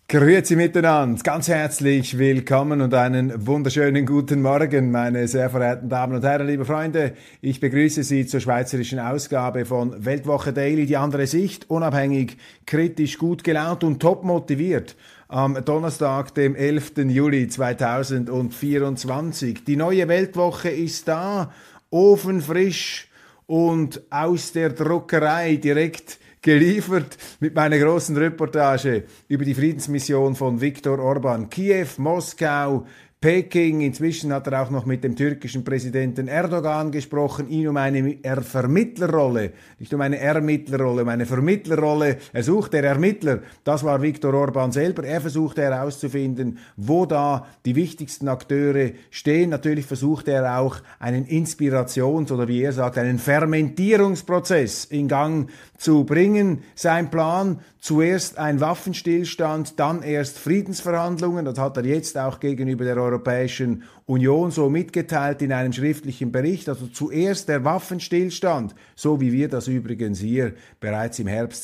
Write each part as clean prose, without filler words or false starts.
Grüezi miteinander, ganz herzlich willkommen und einen wunderschönen guten Morgen, meine sehr verehrten Damen und Herren, liebe Freunde. Ich begrüße Sie zur schweizerischen Ausgabe von Weltwoche Daily, die andere Sicht, unabhängig, kritisch, gut gelaunt und top motiviert. Am Donnerstag, dem 11. Juli 2024. Die neue Weltwoche ist da, ofenfrisch und aus der Druckerei direkt geliefert mit meiner großen Reportage über die Friedensmission von Viktor Orban. Kiew, Moskau, Peking, inzwischen hat er auch noch mit dem türkischen Präsidenten Erdogan gesprochen, ihn um eine Vermittlerrolle, nicht um eine Ermittlerrolle, um eine Vermittlerrolle. Er sucht der Ermittler, das war Viktor Orban selber. Er versuchte herauszufinden, wo da die wichtigsten Akteure stehen. Natürlich versuchte er auch einen Inspirations- oder wie er sagt, einen Fermentierungsprozess in Gang zu bringen. Sein Plan: zuerst ein Waffenstillstand, dann erst Friedensverhandlungen. Das hat er jetzt auch gegenüber der Europäischen Union so mitgeteilt in einem schriftlichen Bericht. Also zuerst der Waffenstillstand, so wie wir das übrigens hier bereits im Herbst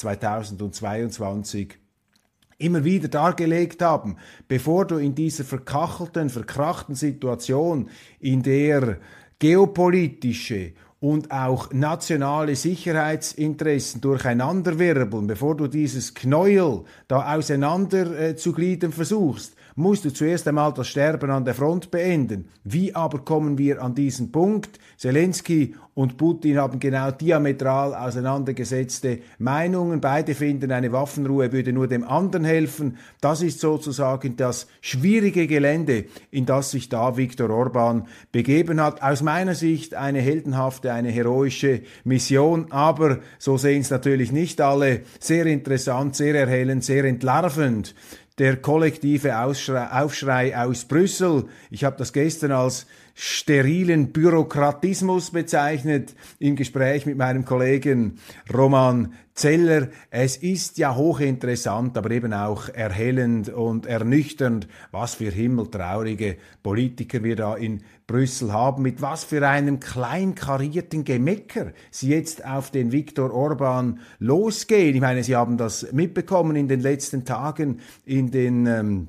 2022 immer wieder dargelegt haben. Bevor du in dieser verkachelten, verkrachten Situation, in der geopolitische und auch nationale Sicherheitsinteressen durcheinanderwirbeln, bevor du dieses Knäuel da auseinander zu gliedern versuchst, musst du zuerst einmal das Sterben an der Front beenden. Wie aber kommen wir an diesen Punkt? Zelensky und Putin haben genau diametral auseinandergesetzte Meinungen. Beide finden, eine Waffenruhe würde nur dem anderen helfen. Das ist sozusagen das schwierige Gelände, in das sich da Viktor Orban begeben hat. Aus meiner Sicht eine heldenhafte, eine heroische Mission, aber so sehen es natürlich nicht alle. Sehr interessant, sehr erhellend, sehr entlarvend. Der kollektive Aufschrei aus Brüssel. Ich habe das gestern als sterilen Bürokratismus bezeichnet im Gespräch mit meinem Kollegen Roman Zeller. Es ist ja hochinteressant, aber eben auch erhellend und ernüchternd, was für himmeltraurige Politiker wir da in Brüssel haben, mit was für einem kleinkarierten Gemecker sie jetzt auf den Viktor Orban losgehen. Ich meine, Sie haben das mitbekommen in den letzten Tagen, in den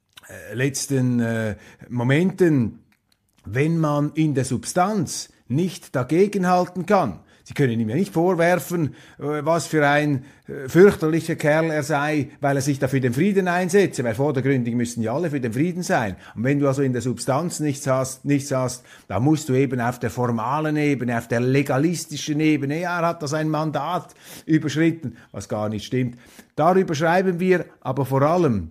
letzten Momenten. Wenn man in der Substanz nicht dagegenhalten kann, Sie können ihm ja nicht vorwerfen, was für ein fürchterlicher Kerl er sei, weil er sich da für den Frieden einsetze, weil vordergründig müssen ja alle für den Frieden sein. Und wenn du also in der Substanz nichts hast, dann musst du eben auf der formalen Ebene, auf der legalistischen Ebene, ja, er hat da sein Mandat überschritten, was gar nicht stimmt. Darüber schreiben wir, aber vor allem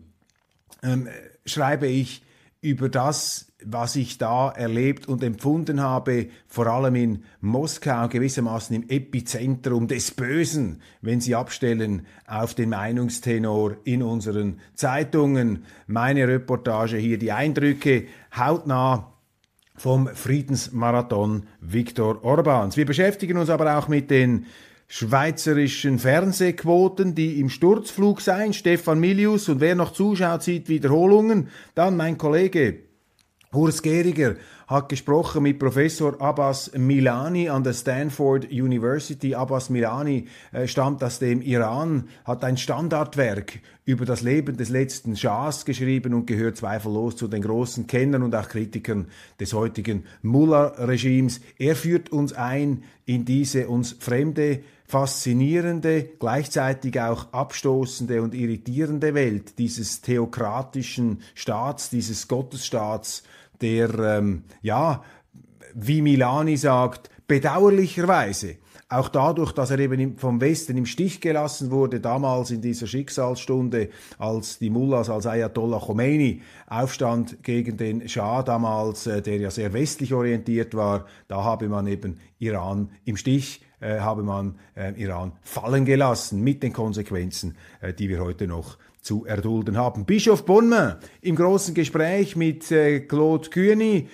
schreibe ich über das, was ich da erlebt und empfunden habe, vor allem in Moskau, gewissermaßen im Epizentrum des Bösen, wenn Sie abstellen auf den Meinungstenor in unseren Zeitungen. Meine Reportage hier, die Eindrücke hautnah vom Friedensmarathon Viktor Orbans. Wir beschäftigen uns aber auch mit den schweizerischen Fernsehquoten, die im Sturzflug seien. Stefan Milius, und wer noch zuschaut, sieht Wiederholungen. Dann mein Kollege Urs Gehriger hat gesprochen mit Professor Abbas Milani an der Stanford University. Abbas Milani stammt aus dem Iran, hat ein Standardwerk über das Leben des letzten Schahs geschrieben und gehört zweifellos zu den großen Kennern und auch Kritikern des heutigen Mullah-Regimes. Er führt uns ein in diese uns fremde, faszinierende, gleichzeitig auch abstoßende und irritierende Welt dieses theokratischen Staats, dieses Gottesstaats, der, wie Milani sagt, bedauerlicherweise, auch dadurch, dass er eben vom Westen im Stich gelassen wurde, damals in dieser Schicksalsstunde, als die Mullahs, als Ayatollah Khomeini Aufstand gegen den Schah damals, der ja sehr westlich orientiert war, da habe man eben Iran im Stich habe man Iran fallen gelassen mit den Konsequenzen, die wir heute noch zu erdulden haben. Bischof Bonnemann im großen Gespräch mit Claude Kühni.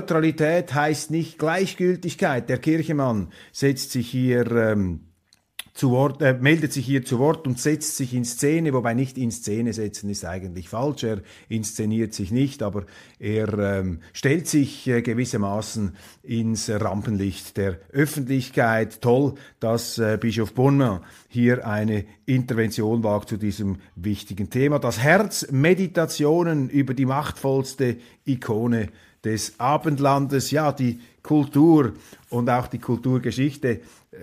Neutralität heißt nicht Gleichgültigkeit. Der Kirchemann setzt sich hier meldet sich hier zu Wort und setzt sich in Szene, wobei nicht in Szene setzen ist eigentlich falsch. Er inszeniert sich nicht, aber er stellt sich gewissermaßen ins Rampenlicht der Öffentlichkeit. Toll, dass Bischof Bonnemann hier eine Intervention wagt zu diesem wichtigen Thema. Das Herz, Meditationen über die machtvollste Ikone des Abendlandes. Ja, die Kultur und auch die Kulturgeschichte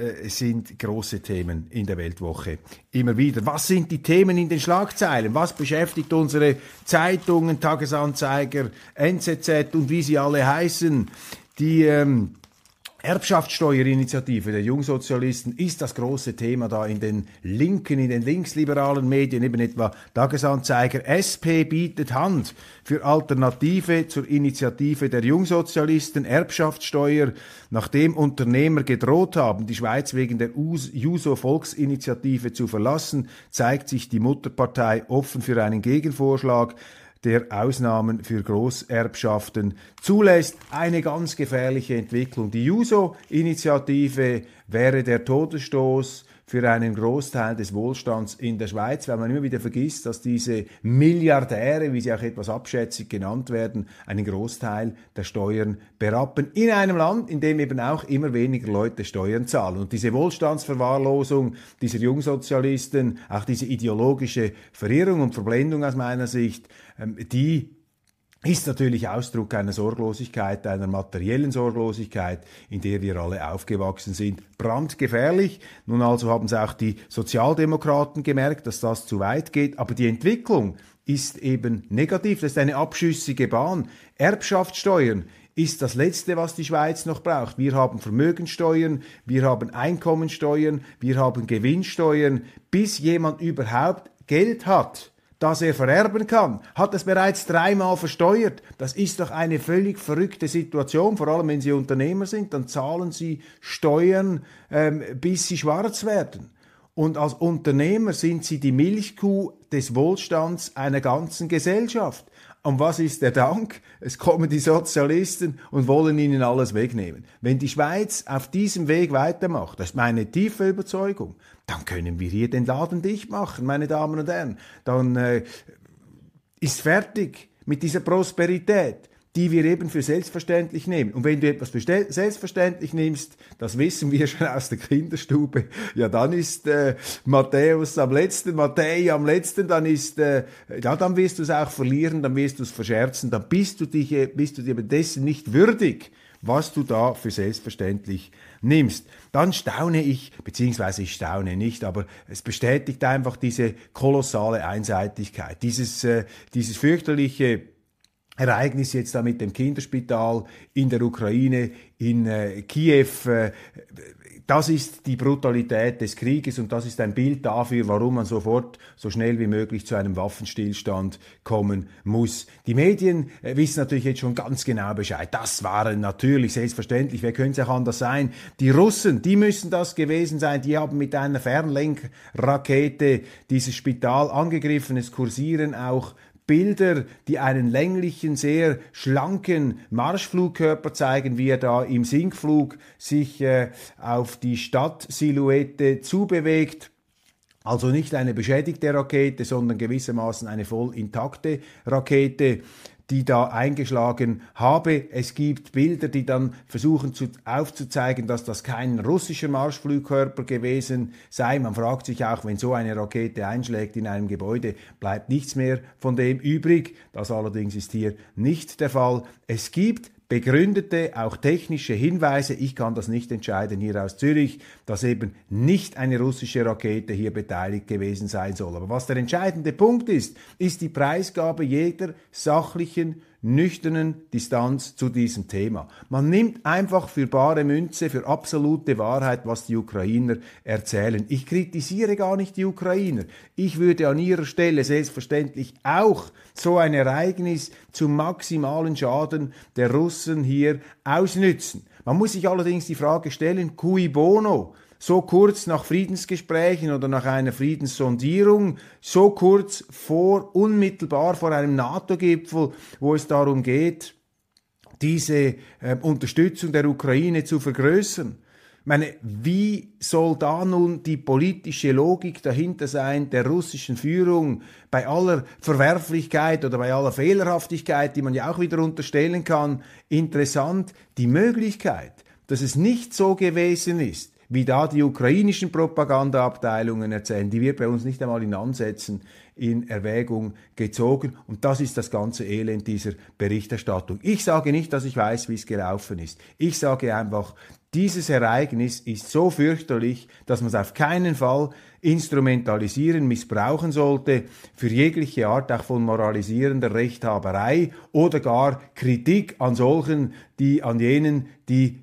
sind große Themen in der Weltwoche immer wieder. Was sind die Themen in den Schlagzeilen? Was beschäftigt unsere Zeitungen, Tagesanzeiger, NZZ und wie sie alle heißen? Die Erbschaftssteuerinitiative der Jungsozialisten ist das große Thema da in den linken, in den linksliberalen Medien, eben etwa Tagesanzeiger. SP bietet Hand für Alternative zur Initiative der Jungsozialisten, Erbschaftssteuer. Nachdem Unternehmer gedroht haben, die Schweiz wegen der Juso-Volksinitiative zu verlassen, zeigt sich die Mutterpartei offen für einen Gegenvorschlag, der Ausnahmen für Großerbschaften zulässt. Eine ganz gefährliche Entwicklung. Die Juso-Initiative wäre der Todesstoß für einen Großteil des Wohlstands in der Schweiz, weil man immer wieder vergisst, dass diese Milliardäre, wie sie auch etwas abschätzig genannt werden, einen Großteil der Steuern berappen in einem Land, in dem eben auch immer weniger Leute Steuern zahlen. Und diese Wohlstandsverwahrlosung dieser Jungsozialisten, auch diese ideologische Verirrung und Verblendung aus meiner Sicht, die ist natürlich Ausdruck einer Sorglosigkeit, einer materiellen Sorglosigkeit, in der wir alle aufgewachsen sind. Brandgefährlich. Nun also haben es auch die Sozialdemokraten gemerkt, dass das zu weit geht. Aber die Entwicklung ist eben negativ. Das ist eine abschüssige Bahn. Erbschaftssteuern ist das Letzte, was die Schweiz noch braucht. Wir haben Vermögenssteuern, wir haben Einkommensteuern, wir haben Gewinnsteuern. Bis jemand überhaupt Geld hat, das er vererben kann, hat es bereits 3-mal versteuert. Das ist doch eine völlig verrückte Situation, vor allem wenn Sie Unternehmer sind, dann zahlen Sie Steuern, bis Sie schwarz werden. Und als Unternehmer sind Sie die Milchkuh des Wohlstands einer ganzen Gesellschaft. Und was ist der Dank? Es kommen die Sozialisten und wollen ihnen alles wegnehmen. Wenn die Schweiz auf diesem Weg weitermacht, das ist meine tiefe Überzeugung, dann können wir hier den Laden dicht machen, meine Damen und Herren. Dann ist fertig mit dieser Prosperität, die wir eben für selbstverständlich nehmen. Und wenn du etwas für selbstverständlich nimmst, das wissen wir schon aus der Kinderstube, ja, dann ist Matthäus am letzten, Matthäi am letzten, dann ist, ja, dann wirst du es auch verlieren, dann wirst du es verscherzen, dann bist du dir dessen nicht würdig, was du da für selbstverständlich nimmst. Dann staune ich, beziehungsweise ich staune nicht, aber es bestätigt einfach diese kolossale Einseitigkeit, dieses fürchterliche Ereignis jetzt da mit dem Kinderspital in der Ukraine, in Kiew, das ist die Brutalität des Krieges und das ist ein Bild dafür, warum man sofort so schnell wie möglich zu einem Waffenstillstand kommen muss. Die Medien wissen natürlich jetzt schon ganz genau Bescheid. Das waren natürlich selbstverständlich, wer könnte es auch anders sein? Die Russen, die müssen das gewesen sein, die haben mit einer Fernlenkrakete dieses Spital angegriffen. Es kursieren auch Bilder, die einen länglichen, sehr schlanken Marschflugkörper zeigen, wie er da im Sinkflug sich auf die Stadtsilhouette zubewegt. Also nicht eine beschädigte Rakete, sondern gewissermaßen eine voll intakte Rakete, die da eingeschlagen habe. Es gibt Bilder, die dann versuchen aufzuzeigen, dass das kein russischer Marschflugkörper gewesen sei. Man fragt sich auch, wenn so eine Rakete einschlägt in einem Gebäude, bleibt nichts mehr von dem übrig. Das allerdings ist hier nicht der Fall. Es gibt begründete, auch technische Hinweise, ich kann das nicht entscheiden hier aus Zürich, dass eben nicht eine russische Rakete hier beteiligt gewesen sein soll. Aber was der entscheidende Punkt ist die Preisgabe jeder sachlichen, nüchternen Distanz zu diesem Thema. Man nimmt einfach für bare Münze, für absolute Wahrheit, was die Ukrainer erzählen. Ich kritisiere gar nicht die Ukrainer. Ich würde an ihrer Stelle selbstverständlich auch so ein Ereignis zum maximalen Schaden der Russen hier ausnützen. Man muss sich allerdings die Frage stellen, cui bono? So kurz nach Friedensgesprächen oder nach einer Friedenssondierung, so kurz unmittelbar vor einem NATO-Gipfel, wo es darum geht, diese Unterstützung der Ukraine zu vergrößern. Ich meine, wie soll da nun die politische Logik dahinter sein, der russischen Führung bei aller Verwerflichkeit oder bei aller Fehlerhaftigkeit, die man ja auch wieder unterstellen kann, interessant, die Möglichkeit, dass es nicht so gewesen ist, wie da die ukrainischen Propagandaabteilungen erzählen, die wird bei uns nicht einmal in Ansätzen in Erwägung gezogen. Und das ist das ganze Elend dieser Berichterstattung. Ich sage nicht, dass ich weiß, wie es gelaufen ist. Ich sage einfach, dieses Ereignis ist so fürchterlich, dass man es auf keinen Fall instrumentalisieren, missbrauchen sollte für jegliche Art auch von moralisierender Rechthaberei oder gar Kritik an solchen, an jenen, die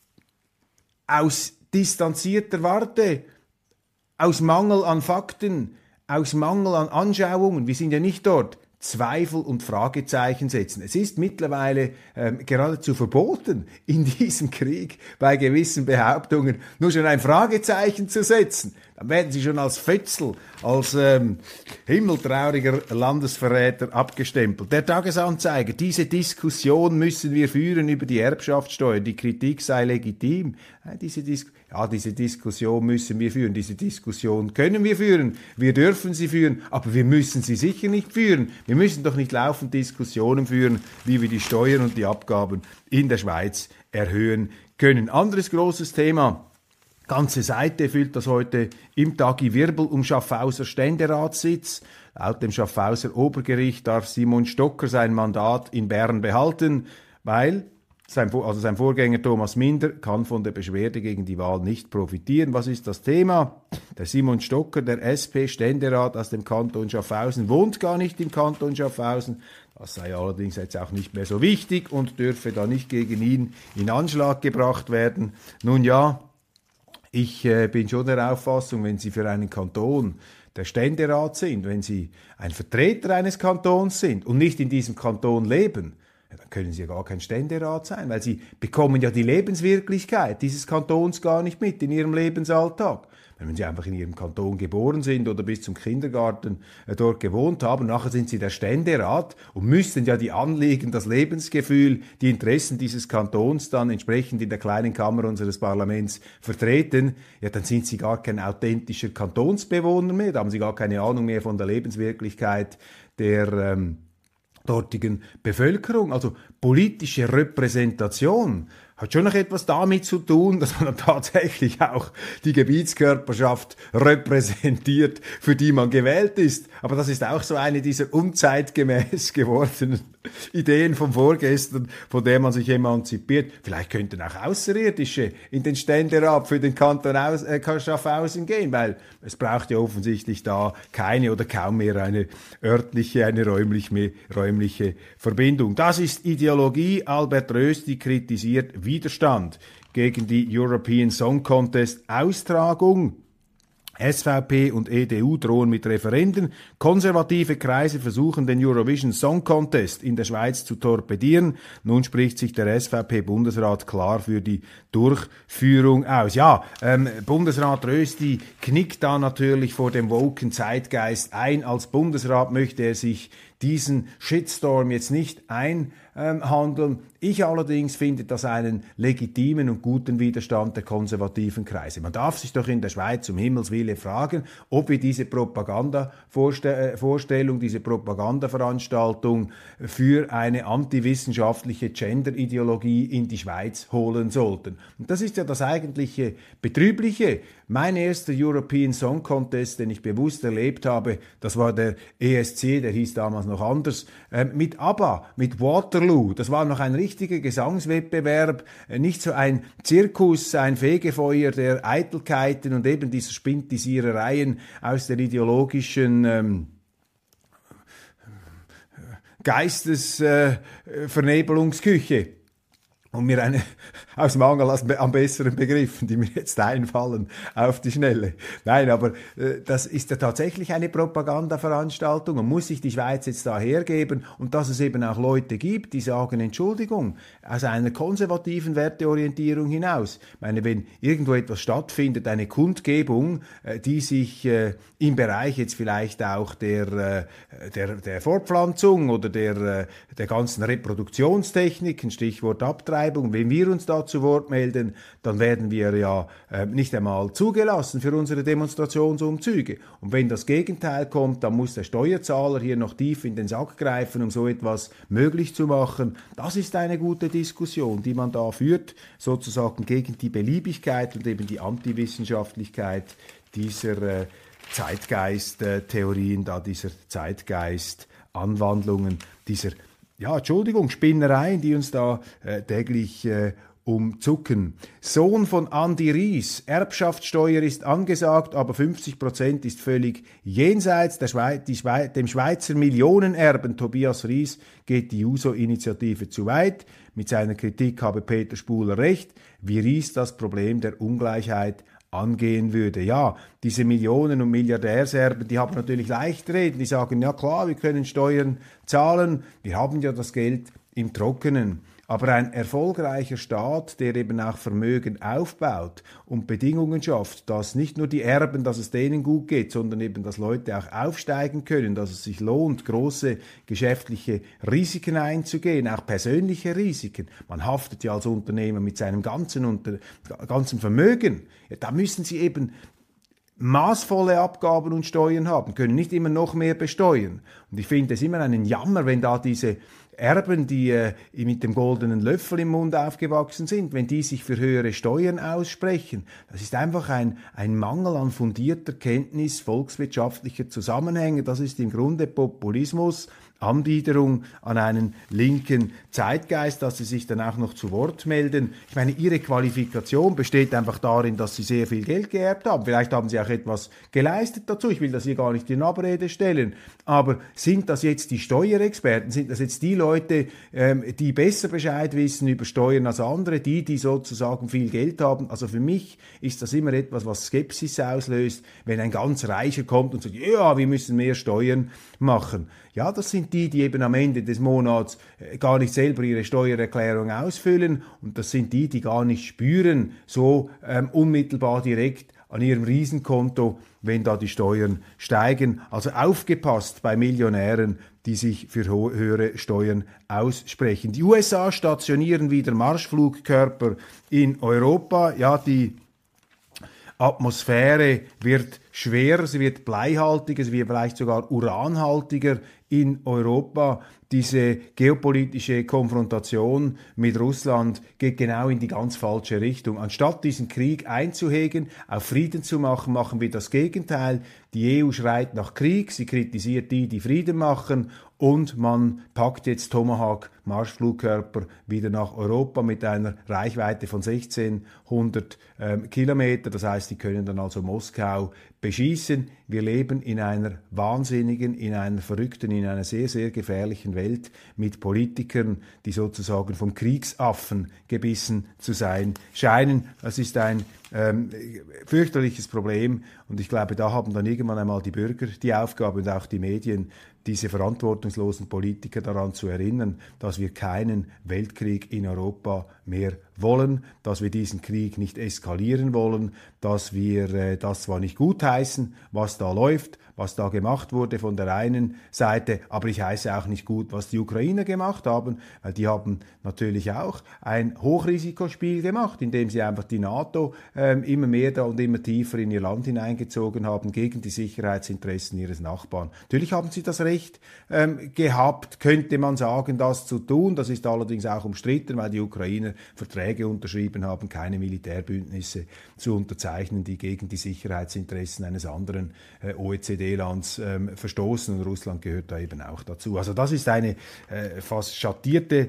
aus distanzierter Warte, aus Mangel an Fakten, aus Mangel an Anschauungen, wir sind ja nicht dort, Zweifel und Fragezeichen setzen. Es ist mittlerweile geradezu verboten, in diesem Krieg bei gewissen Behauptungen nur schon ein Fragezeichen zu setzen. Dann werden sie schon als Fötzel, als himmeltrauriger Landesverräter abgestempelt. Der Tagesanzeiger, diese Diskussion müssen wir führen über die Erbschaftssteuer, die Kritik sei legitim. Diese Diskussion müssen wir führen, diese Diskussion können wir führen, wir dürfen sie führen, aber wir müssen sie sicher nicht führen. Wir müssen doch nicht laufend Diskussionen führen, wie wir die Steuern und die Abgaben in der Schweiz erhöhen können. Anderes großes Thema. Ganze Seite füllt das heute im Tagi Wirbel um Schaffhauser Ständeratssitz. Laut dem Schaffhauser Obergericht darf Simon Stocker sein Mandat in Bern behalten, weil sein Vorgänger Thomas Minder kann von der Beschwerde gegen die Wahl nicht profitieren. Was ist das Thema? Der Simon Stocker, der SP-Ständerat aus dem Kanton Schaffhausen, wohnt gar nicht im Kanton Schaffhausen. Das sei allerdings jetzt auch nicht mehr so wichtig und dürfe da nicht gegen ihn in Anschlag gebracht werden. Nun ja, ich bin schon der Auffassung, wenn Sie für einen Kanton der Ständerat sind, wenn Sie ein Vertreter eines Kantons sind und nicht in diesem Kanton leben, dann können Sie ja gar kein Ständerat sein, weil Sie bekommen ja die Lebenswirklichkeit dieses Kantons gar nicht mit in Ihrem Lebensalltag. Wenn Sie einfach in Ihrem Kanton geboren sind oder bis zum Kindergarten dort gewohnt haben, nachher sind Sie der Ständerat und müssten ja die Anliegen, das Lebensgefühl, die Interessen dieses Kantons dann entsprechend in der kleinen Kammer unseres Parlaments vertreten, ja, dann sind Sie gar kein authentischer Kantonsbewohner mehr, da haben Sie gar keine Ahnung mehr von der Lebenswirklichkeit der dortigen Bevölkerung. Also politische Repräsentation hat schon noch etwas damit zu tun, dass man dann tatsächlich auch die Gebietskörperschaft repräsentiert, für die man gewählt ist. Aber das ist auch so eine dieser unzeitgemäß gewordenen Ideen vom Vorgestern, von der man sich emanzipiert. Vielleicht könnten auch Außerirdische in den Ständerat für den Kanton Schaffhausen gehen, weil es braucht ja offensichtlich da keine oder kaum mehr eine örtliche, eine räumliche Verbindung. Das ist Ideologie. Albert Rösti kritisiert Widerstand gegen die European Song Contest Austragung. SVP und EDU drohen mit Referenden. Konservative Kreise versuchen, den Eurovision Song Contest in der Schweiz zu torpedieren. Nun spricht sich der SVP-Bundesrat klar für die Durchführung aus. Ja, Bundesrat Rösti knickt da natürlich vor dem woken Zeitgeist ein. Als Bundesrat möchte er sich diesen Shitstorm jetzt nicht einhandeln. Ich allerdings finde das einen legitimen und guten Widerstand der konservativen Kreise. Man darf sich doch in der Schweiz um Himmels Willen fragen, ob wir diese Propagandavorstellung, diese Propagandaveranstaltung für eine antiwissenschaftliche Gender-Ideologie in die Schweiz holen sollten. Und das ist ja das eigentliche Betrübliche. Mein erster European Song Contest, den ich bewusst erlebt habe, das war der ESC, der hieß damals noch anders, mit ABBA, mit Waterloo. Das war noch ein richtiger Gesangswettbewerb, nicht so ein Zirkus, ein Fegefeuer der Eitelkeiten und eben dieser Spintisierereien aus der ideologischen Geistesvernebelungsküche. Und mir aus Mangel an besseren Begriffen, die mir jetzt einfallen, auf die Schnelle. Nein, aber das ist ja tatsächlich eine Propagandaveranstaltung und muss sich die Schweiz jetzt da hergeben und dass es eben auch Leute gibt, die sagen, Entschuldigung, aus einer konservativen Werteorientierung hinaus. Ich meine, wenn irgendwo etwas stattfindet, eine Kundgebung, die sich im Bereich jetzt vielleicht auch der Fortpflanzung oder der ganzen Reproduktionstechniken, Stichwort Abtreibung, wenn wir uns da zu Wort melden, dann werden wir ja nicht einmal zugelassen für unsere Demonstrationsumzüge. Und wenn das Gegenteil kommt, dann muss der Steuerzahler hier noch tief in den Sack greifen, um so etwas möglich zu machen. Das ist eine gute Diskussion, die man da führt, sozusagen gegen die Beliebigkeit und eben die Antiwissenschaftlichkeit dieser Zeitgeist-Theorien, dieser Zeitgeist-Anwandlungen, dieser, ja, Entschuldigung, Spinnereien, die uns da täglich umzucken. Sohn von Andi Ries, Erbschaftssteuer ist angesagt, aber 50% ist völlig jenseits. Dem Schweizer Millionenerben Tobias Ries geht die Juso-Initiative zu weit. Mit seiner Kritik habe Peter Spuhler recht, wie Ries das Problem der Ungleichheit angehen würde. Ja, diese Millionen- und Milliardärserben, die haben natürlich leicht reden. Die sagen, ja klar, wir können Steuern zahlen, wir haben ja das Geld im Trockenen. Aber ein erfolgreicher Staat, der eben auch Vermögen aufbaut und Bedingungen schafft, dass nicht nur die Erben, dass es denen gut geht, sondern eben, dass Leute auch aufsteigen können, dass es sich lohnt, große geschäftliche Risiken einzugehen, auch persönliche Risiken. Man haftet ja als Unternehmer mit seinem ganzen Vermögen. Ja, da müssen Sie eben maßvolle Abgaben und Steuern haben, können nicht immer noch mehr besteuern. Und ich finde es immer einen Jammer, wenn da diese Erben, die mit dem goldenen Löffel im Mund aufgewachsen sind, wenn die sich für höhere Steuern aussprechen. Das ist einfach ein Mangel an fundierter Kenntnis volkswirtschaftlicher Zusammenhänge. Das ist im Grunde Populismus, Anbiederung an einen linken Zeitgeist, dass sie sich dann auch noch zu Wort melden. Ich meine, ihre Qualifikation besteht einfach darin, dass sie sehr viel Geld geerbt haben. Vielleicht haben sie auch etwas geleistet dazu. Ich will das hier gar nicht in Abrede stellen. Aber sind das jetzt die Steuerexperten? Sind das jetzt die Leute, die besser Bescheid wissen über Steuern als andere, die sozusagen viel Geld haben? Also für mich ist das immer etwas, was Skepsis auslöst, wenn ein ganz Reicher kommt und sagt, ja, wir müssen mehr Steuern machen. Ja, das sind die eben am Ende des Monats gar nicht selber ihre Steuererklärung ausfüllen, und das sind die gar nicht spüren, so unmittelbar direkt an ihrem Riesenkonto, wenn da die Steuern steigen. Also aufgepasst bei Millionären, die sich für höhere Steuern aussprechen. Die USA stationieren wieder Marschflugkörper in Europa. Ja, die Atmosphäre wird schwerer, sie wird bleihaltiger, sie wird vielleicht sogar uranhaltiger in Europa. Diese geopolitische Konfrontation mit Russland geht genau in die ganz falsche Richtung. Anstatt diesen Krieg einzuhegen, auf Frieden zu machen, machen wir das Gegenteil. Die EU schreit nach Krieg, sie kritisiert die Frieden machen, und man packt jetzt Tomahawk-Marschflugkörper wieder nach Europa mit einer Reichweite von 1600 Kilometer. Das heißt, die können dann also Moskau beschießen. Wir leben in einer wahnsinnigen, in einer verrückten, in einer sehr, sehr gefährlichen Welt mit Politikern, die sozusagen vom Kriegsaffen gebissen zu sein scheinen. Das ist ein fürchterliches Problem, und ich glaube, da haben dann irgendwann einmal die Bürger die Aufgabe und auch die Medien, diese verantwortungslosen Politiker daran zu erinnern, dass wir keinen Weltkrieg in Europa mehr wollen, dass wir diesen Krieg nicht eskalieren wollen, dass wir das zwar nicht gutheißen, was da läuft, was da gemacht wurde von der einen Seite, aber ich heiße auch nicht gut, was die Ukrainer gemacht haben, weil die haben natürlich auch ein Hochrisikospiel gemacht, indem sie einfach die NATO immer mehr da und immer tiefer in ihr Land hineingezogen haben, gegen die Sicherheitsinteressen ihres Nachbarn. Natürlich haben sie das Recht gehabt, könnte man sagen, das zu tun. Das ist allerdings auch umstritten, weil die Ukrainer Verträge unterschrieben haben, keine Militärbündnisse zu unterzeichnen, die gegen die Sicherheitsinteressen eines anderen OECD-Lands verstoßen, und Russland gehört da eben auch dazu. Also das ist eine fast schattierte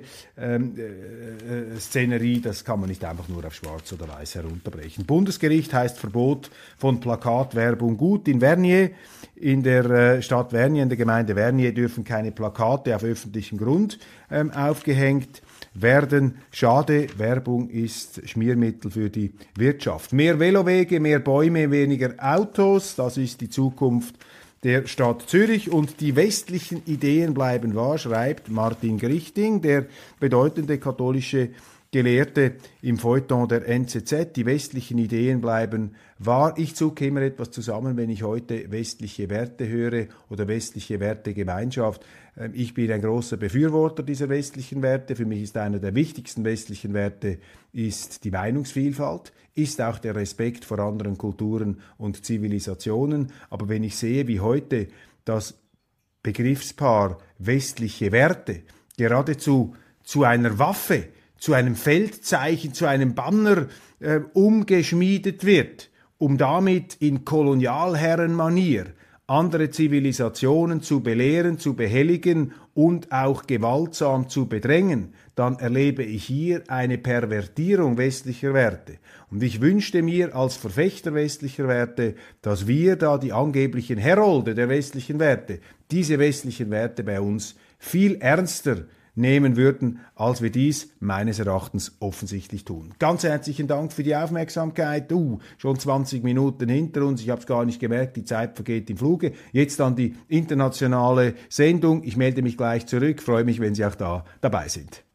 Szenerie, das kann man nicht einfach nur auf schwarz oder weiß herunterbrechen. Bundesgericht heißt Verbot von Plakatwerbung gut. In Vernier, in der Stadt Vernier, in der Gemeinde Vernier, dürfen keine Plakate auf öffentlichem Grund aufgehängt werden. Schade, Werbung ist Schmiermittel für die Wirtschaft. Mehr Velowege, mehr Bäume, weniger Autos, das ist die Zukunft der Stadt Zürich, und die westlichen Ideen bleiben wahr, schreibt Martin Grichting, der bedeutende katholische Gelehrte im Feuilleton der NZZ, die westlichen Ideen bleiben wahr. Ich zucke immer etwas zusammen, wenn ich heute westliche Werte höre oder westliche Wertegemeinschaft. Ich bin ein großer Befürworter dieser westlichen Werte. Für mich ist einer der wichtigsten westlichen Werte ist die Meinungsvielfalt, ist auch der Respekt vor anderen Kulturen und Zivilisationen. Aber wenn ich sehe, wie heute das Begriffspaar westliche Werte geradezu zu einer Waffe, zu einem Feldzeichen, zu einem Banner umgeschmiedet wird, um damit in Kolonialherrenmanier andere Zivilisationen zu belehren, zu behelligen und auch gewaltsam zu bedrängen, dann erlebe ich hier eine Pervertierung westlicher Werte. Und ich wünschte mir als Verfechter westlicher Werte, dass wir da die angeblichen Herolde der westlichen Werte, diese westlichen Werte bei uns viel ernster nehmen würden, als wir dies meines Erachtens offensichtlich tun. Ganz herzlichen Dank für die Aufmerksamkeit. Schon 20 Minuten hinter uns. Ich habe es gar nicht gemerkt, die Zeit vergeht im Fluge. Jetzt dann die internationale Sendung. Ich melde mich gleich zurück. Freue mich, wenn Sie auch da dabei sind.